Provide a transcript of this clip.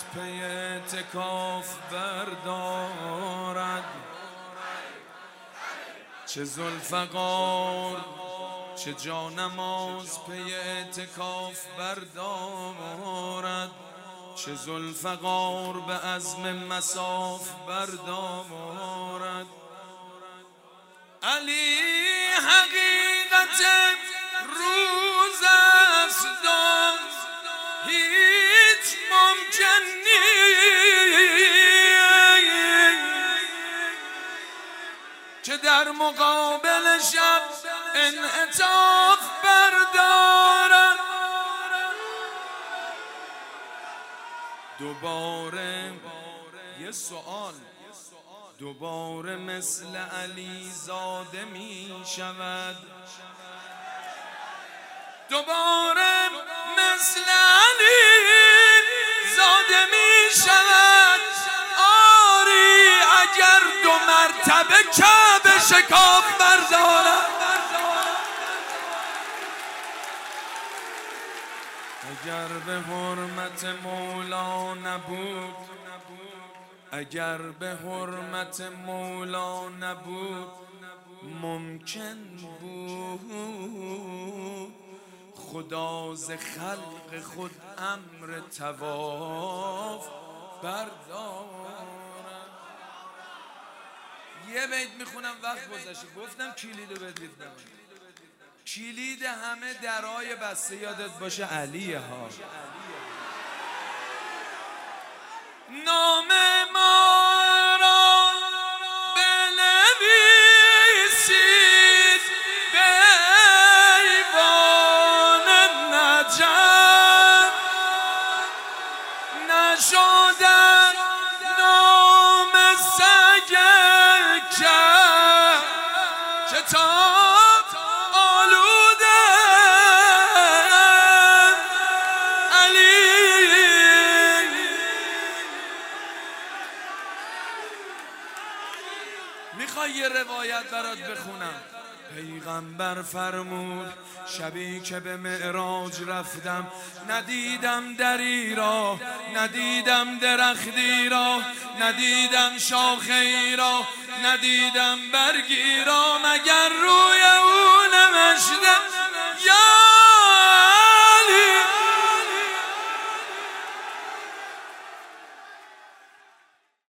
پی اعتکاف بردارد، چه ذوالفقار چه جانماز پی اعتکاف بردارد، چه ذوالفقار به عزم مصاف بردارد. علی حقیقت روز است هیچ ممکن نیست که در مقابل شب انعطاف بردارد. دوباره یه سوال، دوباره مثل علی زاده می شود، دوباره مثل علی زاده می شود. آری اگر 2 مرتبه کعبه شکاف بردارد، اگر به حرمت مولا نبود، اگر به حرمت مولا نبود ممکن بود خدا ز خلق خود امر طواف بردارد. یه بیت میخونم وقت گذشته، گفتم کلیدو بدید به من. کلید همه درای بسته یادت باشه علیه ها. نام ما را بنویسید به ایوان نجف، نشدن نام سگ کتاب آلوده. علی میخوای یه روایت برات بخونم؟ پیغمبر فرمود شبی که به معراج رفتم ندیدم دری را، ندیدم درختی را، ندیدم شاخه‌ای را، ندیدم برگی را، مگر روی او نوشته